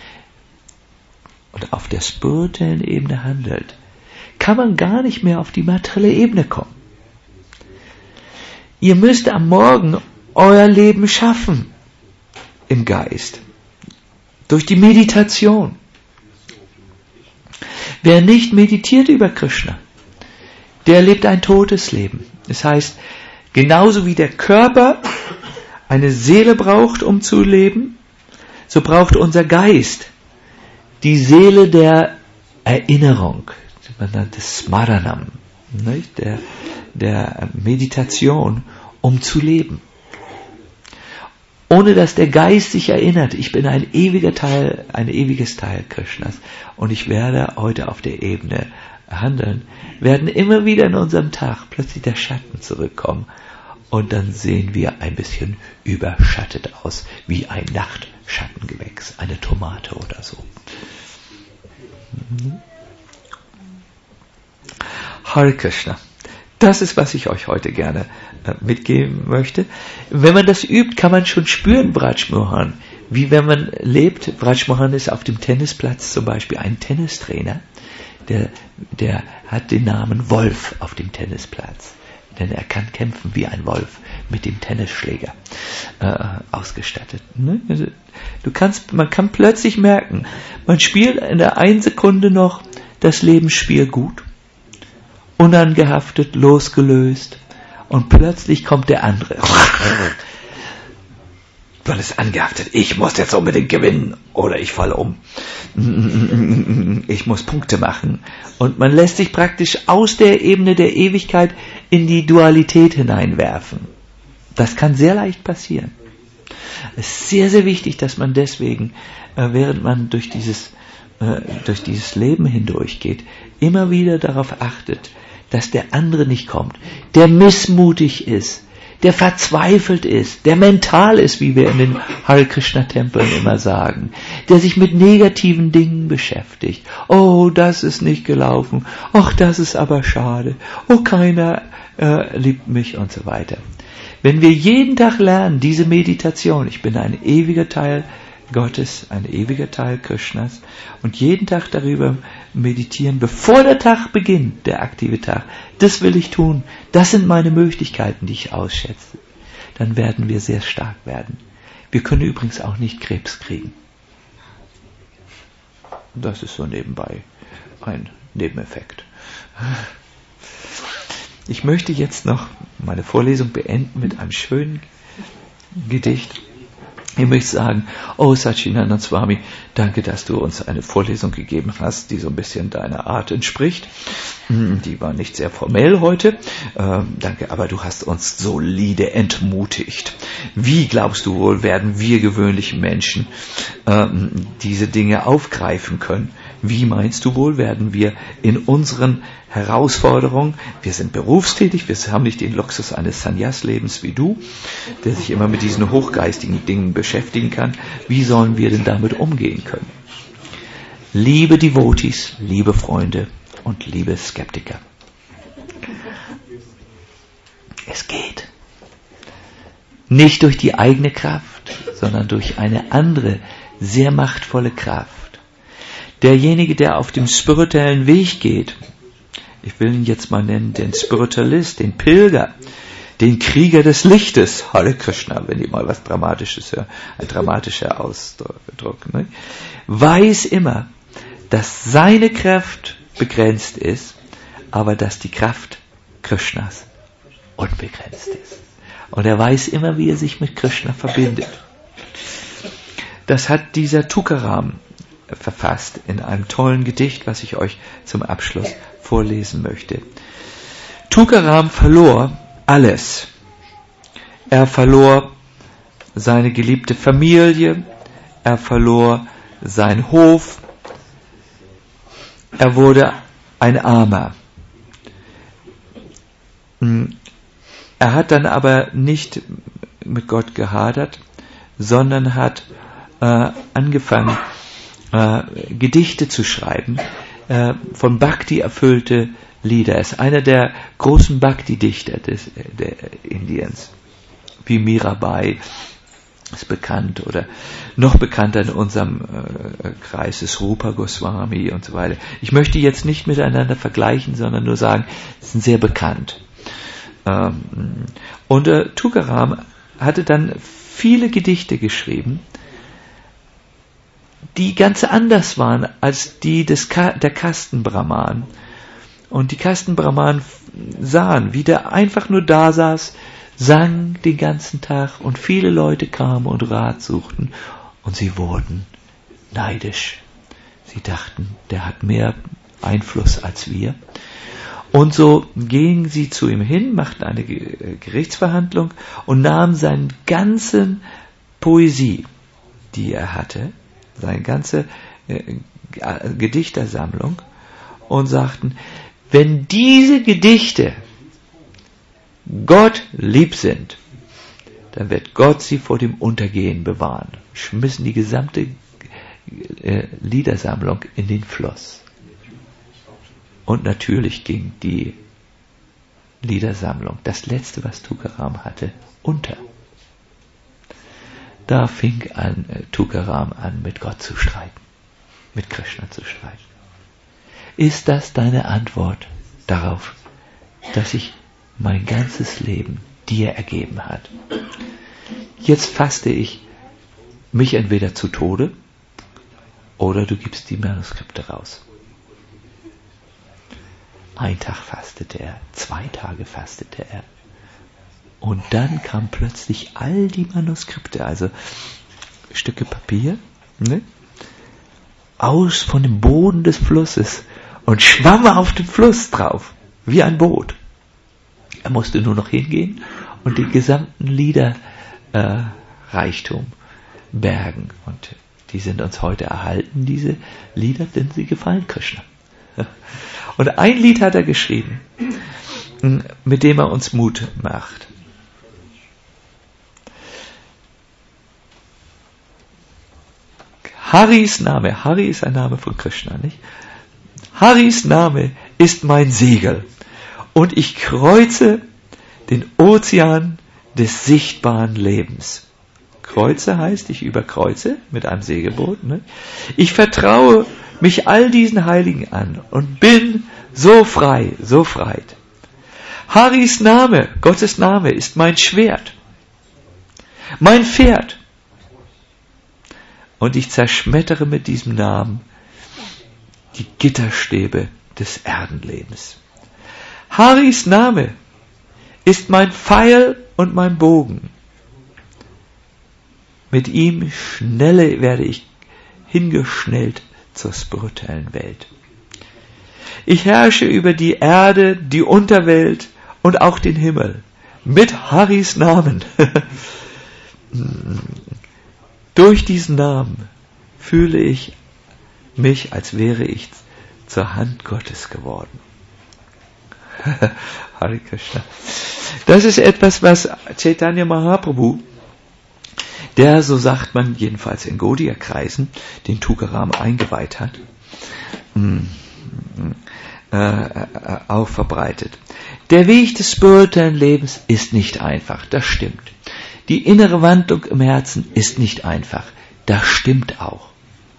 Und auf der spirituellen Ebene handelt, kann man gar nicht mehr auf die materielle Ebene kommen. Ihr müsst am Morgen euer Leben schaffen im Geist, durch die Meditation. Wer nicht meditiert über Krishna, der lebt ein totes Leben. Das heißt, genauso wie der Körper eine Seele braucht, um zu leben, so braucht unser Geist die Seele der Erinnerung, man nennt es Smaranam, nicht? Der, der Meditation, um zu leben. Ohne dass der Geist sich erinnert, ich bin ein ewiger Teil, ein ewiges Teil Krishnas und ich werde heute auf der Ebene handeln, werden immer wieder in unserem Tag plötzlich der Schatten zurückkommen und dann sehen wir ein bisschen überschattet aus, wie ein Nachtschattengewächs, eine Tomate oder so. Hare Krishna. Das ist, was ich euch heute gerne äh, mitgeben möchte. Wenn man das übt, kann man schon spüren, Braj Mohan, wie wenn man lebt. Braj Mohan ist auf dem Tennisplatz zum Beispiel ein Tennistrainer, der, der hat den Namen Wolf auf dem Tennisplatz. Denn er kann kämpfen wie ein Wolf mit dem Tennisschläger äh, ausgestattet. Ne? Also, du kannst, man kann plötzlich merken, man spielt in der einen Sekunde noch das Lebensspiel gut, unangehaftet, losgelöst, und plötzlich kommt der andere. Man ist angehaftet, ich muss jetzt unbedingt gewinnen oder ich falle um. Ich muss Punkte machen. Und man lässt sich praktisch aus der Ebene der Ewigkeit in die Dualität hineinwerfen. Das kann sehr leicht passieren. Es ist sehr, sehr wichtig, dass man deswegen, während man durch dieses, durch dieses Leben hindurchgeht, immer wieder darauf achtet, dass der andere nicht kommt, der missmutig ist, der verzweifelt ist, der mental ist, wie wir in den Hare Krishna Tempeln immer sagen, der sich mit negativen Dingen beschäftigt. Oh, das ist nicht gelaufen. Ach, das ist aber schade. Oh, keiner äh, liebt mich und so weiter. Wenn wir jeden Tag lernen, diese Meditation, ich bin ein ewiger Teil Gottes, ein ewiger Teil Krishnas, und jeden Tag darüber meditieren, bevor der Tag beginnt, der aktive Tag, das will ich tun, das sind meine Möglichkeiten, die ich ausschätze, dann werden wir sehr stark werden. Wir können übrigens auch nicht Krebs kriegen. Das ist so nebenbei ein Nebeneffekt. Ich möchte jetzt noch meine Vorlesung beenden mit einem schönen Gedicht. Ich möchte sagen, oh Satchidananda Swami, danke, dass du uns eine Vorlesung gegeben hast, die so ein bisschen deiner Art entspricht. Die war nicht sehr formell heute. Ähm, danke, aber du hast uns solide entmutigt. Wie glaubst du wohl, werden wir gewöhnlichen Menschen ähm, diese Dinge aufgreifen können? Wie meinst du wohl, werden wir in unseren Herausforderungen, wir sind berufstätig, wir haben nicht den Luxus eines Sannyas-Lebens wie du, der sich immer mit diesen hochgeistigen Dingen beschäftigen kann, wie sollen wir denn damit umgehen können? Liebe Devotees, liebe Freunde und liebe Skeptiker, es geht. Nicht durch die eigene Kraft, sondern durch eine andere, sehr machtvolle Kraft. Derjenige, der auf dem spirituellen Weg geht, ich will ihn jetzt mal nennen, den Spiritualist, den Pilger, den Krieger des Lichtes, Hare Krishna, wenn ihr mal was Dramatisches hören, ein dramatischer Ausdruck, ne? Weiß immer, dass seine Kraft begrenzt ist, aber dass die Kraft Krishnas unbegrenzt ist. Und er weiß immer, wie er sich mit Krishna verbindet. Das hat dieser Tukaram verfasst in einem tollen Gedicht, was ich euch zum Abschluss vorlesen möchte. Tukaram verlor alles. Er verlor seine geliebte Familie, er verlor seinen Hof, er wurde ein Armer. Er hat dann aber nicht mit Gott gehadert, sondern hat äh, angefangen, Äh, Gedichte zu schreiben, äh, von Bhakti erfüllte Lieder. Er ist einer der großen Bhakti-Dichter des, der Indiens, wie Mirabai ist bekannt, oder noch bekannter in unserem äh, Kreis ist Rupa Goswami und so weiter. Ich möchte jetzt nicht miteinander vergleichen, sondern nur sagen, sie sind sehr bekannt. Ähm, und äh, Tukaram hatte dann viele Gedichte geschrieben, die ganz anders waren als die des Ka- der Kastenbrahman. Und die Kastenbrahman sahen, wie der einfach nur da saß, sang den ganzen Tag und viele Leute kamen und Rat suchten und sie wurden neidisch. Sie dachten, der hat mehr Einfluss als wir. Und so gingen sie zu ihm hin, machten eine Gerichtsverhandlung und nahmen seine ganze Poesie, die er hatte, seine ganze äh, Gedichtersammlung, und sagten, wenn diese Gedichte Gott lieb sind, dann wird Gott sie vor dem Untergehen bewahren. Schmissen die gesamte äh, Liedersammlung in den Fluss. Und natürlich ging die Liedersammlung, das letzte, was Tukaram hatte, unter. Da fing an, äh, Tukaram an, mit Gott zu streiten, mit Krishna zu streiten. Ist das deine Antwort darauf, dass sich mein ganzes Leben dir ergeben hat? Jetzt faste ich mich entweder zu Tode oder du gibst die Manuskripte raus. Ein Tag fastete er, zwei Tage fastete er. Und dann kamen plötzlich all die Manuskripte, also Stücke Papier, ne, aus von dem Boden des Flusses und schwamm auf dem Fluss drauf, wie ein Boot. Er musste nur noch hingehen und den gesamten Liederreichtum äh, bergen. Und die sind uns heute erhalten, diese Lieder, denn sie gefallen Krishna. Und ein Lied hat er geschrieben, mit dem er uns Mut macht. Haris Name, Hari ist ein Name von Krishna, nicht? Haris Name ist mein Segel und ich kreuze den Ozean des sichtbaren Lebens. Kreuze heißt, ich überkreuze mit einem Segelboot. Ne? Ich vertraue mich all diesen Heiligen an und bin so frei, so frei. Haris Name, Gottes Name, ist mein Schwert mein Pferd. Und ich zerschmettere mit diesem Namen die Gitterstäbe des Erdenlebens. Haris Name ist mein Pfeil und mein Bogen. Mit ihm schnelle werde ich hingeschnellt zur spirituellen Welt. Ich herrsche über die Erde, die Unterwelt und auch den Himmel. Mit Haris Namen. Durch diesen Namen fühle ich mich, als wäre ich zur Hand Gottes geworden. Hare Krishna. Das ist etwas, was Chaitanya Mahaprabhu, der, so sagt man jedenfalls in Gaudiya-Kreisen, den Tukaram eingeweiht hat, äh, äh, auch verbreitet. Der Weg des spirituellen Lebens ist nicht einfach, das stimmt. Die innere Wandlung im Herzen ist nicht einfach, das stimmt auch.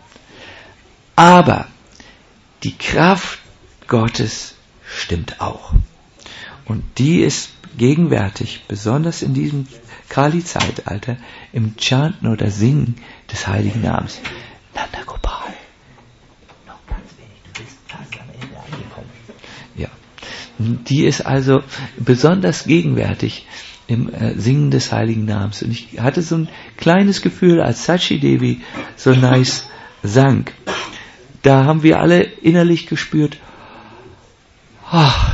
Aber die Kraft Gottes stimmt auch. Und die ist gegenwärtig, besonders in diesem Kali-Zeitalter, im Chanten oder Singen des heiligen Namens. Nanda Gopal. Noch ganz wenig, du bist fast am Ende angekommen. Ja. Die ist also besonders gegenwärtig im äh, Singen des heiligen Namens. Und ich hatte so ein kleines Gefühl, als Sachi Devi so nice sang. Da haben wir alle innerlich gespürt, ach,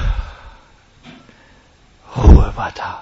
Ruhe war da.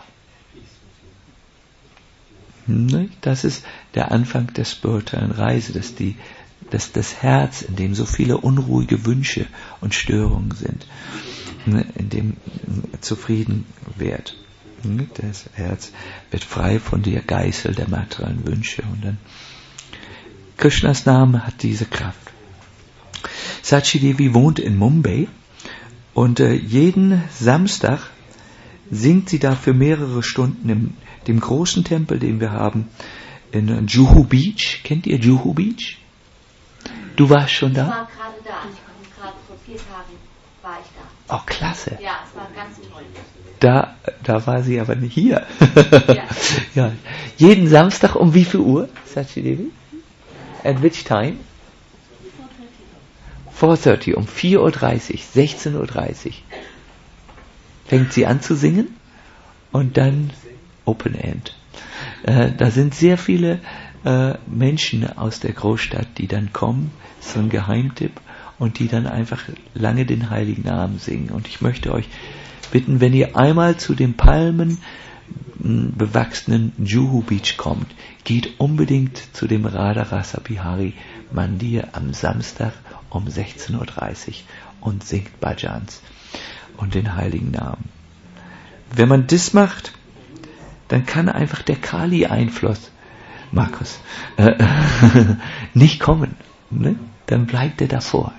Das ist der Anfang der spirituellen Reise, dass, die, dass das Herz, in dem so viele unruhige Wünsche und Störungen sind, in dem zufrieden wird. Das Herz wird frei von der Geißel der materiellen Wünsche. Und dann Krishnas Name hat diese Kraft. Sachi Devi wohnt in Mumbai und äh, jeden Samstag singt sie da für mehrere Stunden im dem großen Tempel, den wir haben in Juhu Beach. Kennt ihr Juhu Beach? Du warst schon da? Ich war gerade da. Ich war gerade vor vier Tagen war ich da. Oh, klasse. Ja, es war ganz toll. Da, da war sie aber nicht hier. Ja. Ja. Jeden Samstag um wie viel Uhr, Sachi Devi? At which time? vier Uhr dreißig, um vier Uhr dreißig, sechzehn Uhr dreißig. Fängt sie an zu singen und dann Open End. Äh, da sind sehr viele äh, Menschen aus der Großstadt, die dann kommen, so ein Geheimtipp, und die dann einfach lange den heiligen Namen singen. Und ich möchte euch bitten, wenn ihr einmal zu dem Palmen bewachsenen Juhu Beach kommt, geht unbedingt zu dem Radharasa Bihari Mandir am Samstag um sechzehn Uhr dreißig und singt Bhajans und den heiligen Namen. Wenn man das macht, dann kann einfach der Kali-Einfluss, Markus, äh, nicht kommen. Ne? Dann bleibt er davor.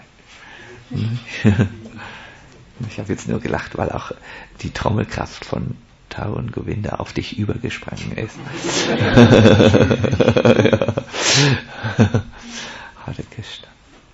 Ich habe jetzt nur gelacht, weil auch die Trommelkraft von Tarun Govinda auf dich übergesprungen ist. Hare Krishna.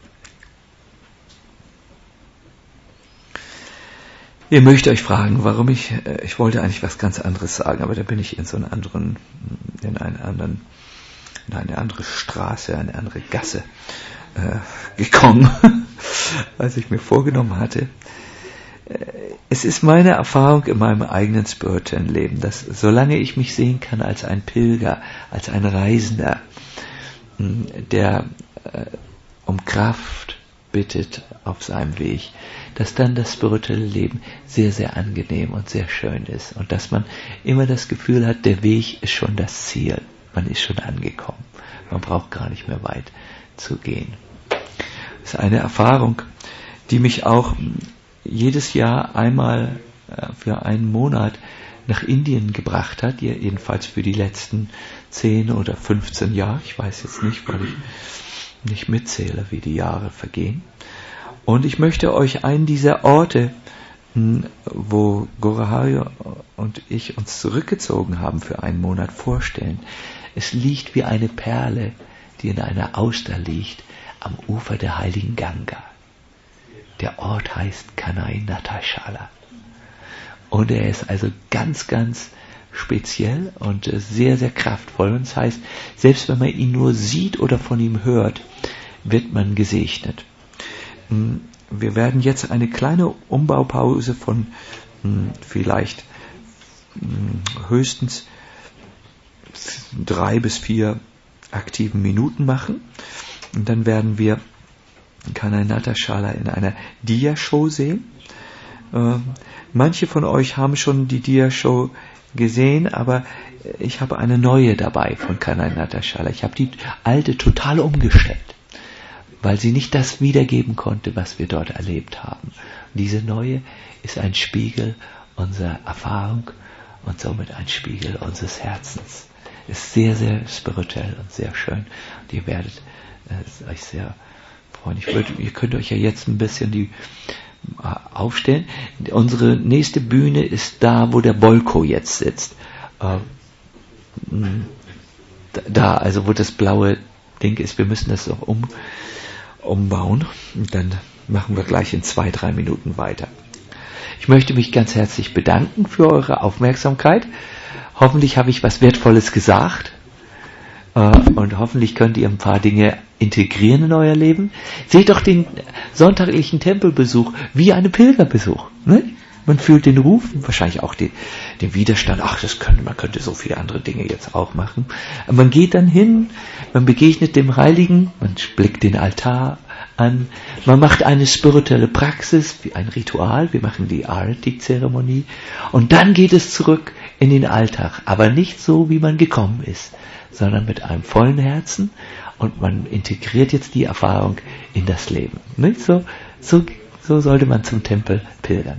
Ihr mögt euch fragen, warum ich, ich wollte eigentlich was ganz anderes sagen, aber da bin ich in so einen anderen, in einen anderen, in eine andere Straße, eine andere Gasse äh, gekommen, als ich mir vorgenommen hatte. Es ist meine Erfahrung in meinem eigenen spirituellen Leben, dass solange ich mich sehen kann als ein Pilger, als ein Reisender, der äh, um Kraft bittet auf seinem Weg, dass dann das spirituelle Leben sehr, sehr angenehm und sehr schön ist und dass man immer das Gefühl hat, der Weg ist schon das Ziel, man ist schon angekommen, man braucht gar nicht mehr weit zu gehen. Das ist eine Erfahrung, die mich auch jedes Jahr einmal für einen Monat nach Indien gebracht hat, jedenfalls für die letzten zehn oder fünfzehn Jahre, ich weiß jetzt nicht, weil ich nicht mitzähle, wie die Jahre vergehen. Und ich möchte euch einen dieser Orte, wo Gaurahari und ich uns zurückgezogen haben für einen Monat, vorstellen. Es liegt wie eine Perle, die in einer Auster liegt, am Ufer der heiligen Ganga. Der Ort heißt Kanai Natashala. Und er ist also ganz, ganz speziell und äh, sehr, sehr kraftvoll. Und das heißt, selbst wenn man ihn nur sieht oder von ihm hört, wird man gesegnet. Wir werden jetzt eine kleine Umbaupause von mh, vielleicht mh, höchstens drei bis vier aktiven Minuten machen. Und dann werden wir Kanai Natashala in einer Dia-Show sehen. Äh, manche von euch haben schon die Dia-Show gesehen, aber ich habe eine neue dabei von Kanai Natashala. Ich habe die alte total umgestellt, weil sie nicht das wiedergeben konnte, was wir dort erlebt haben. Und diese neue ist ein Spiegel unserer Erfahrung und somit ein Spiegel unseres Herzens. Ist sehr, sehr spirituell und sehr schön. Und ihr werdet äh, euch sehr freuen. Ich würde, ihr könnt euch ja jetzt ein bisschen die äh, aufstellen. Unsere nächste Bühne ist da, wo der Bolko jetzt sitzt. Äh, da, also wo das blaue Ding ist. Wir müssen das noch um, umbauen. Und dann machen wir gleich in zwei, drei Minuten weiter. Ich möchte mich ganz herzlich bedanken für eure Aufmerksamkeit. Hoffentlich habe ich was Wertvolles gesagt äh, und hoffentlich könnt ihr ein paar Dinge integrieren in euer Leben. Seht doch den sonntaglichen Tempelbesuch wie einen Pilgerbesuch. Ne? Man fühlt den Ruf, wahrscheinlich auch den, den Widerstand. Ach, das könnte, man könnte so viele andere Dinge jetzt auch machen. Aber man geht dann hin, man begegnet dem Heiligen, man blickt den Altar an, man macht eine spirituelle Praxis, wie ein Ritual, wir machen die Arati-Zeremonie und dann geht es zurück in den Alltag, aber nicht so, wie man gekommen ist, sondern mit einem vollen Herzen und man integriert jetzt die Erfahrung in das Leben. Nicht? So, so, so sollte man zum Tempel pilgern.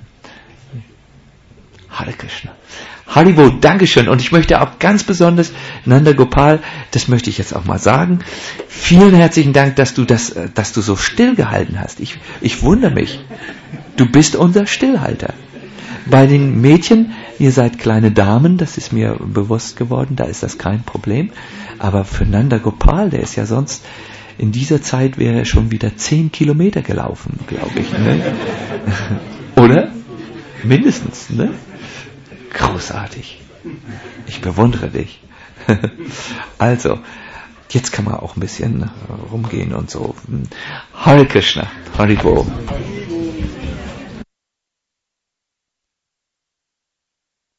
Hare Krishna. Haribo, Dankeschön. Und ich möchte auch ganz besonders, Nanda Gopal, das möchte ich jetzt auch mal sagen, vielen herzlichen Dank, dass du das, dass du so still gehalten hast. Ich, ich wundere mich. Du bist unser Stillhalter. Bei den Mädchen, ihr seid kleine Damen, das ist mir bewusst geworden, da ist das kein Problem. Aber für Nanda Gopal, der ist ja sonst, in dieser Zeit wäre er schon wieder zehn Kilometer gelaufen, glaube ich. Ne? Oder? Mindestens, ne? Großartig. Ich bewundere dich. Also, jetzt kann man auch ein bisschen rumgehen und so. Hare Krishna, Haribo.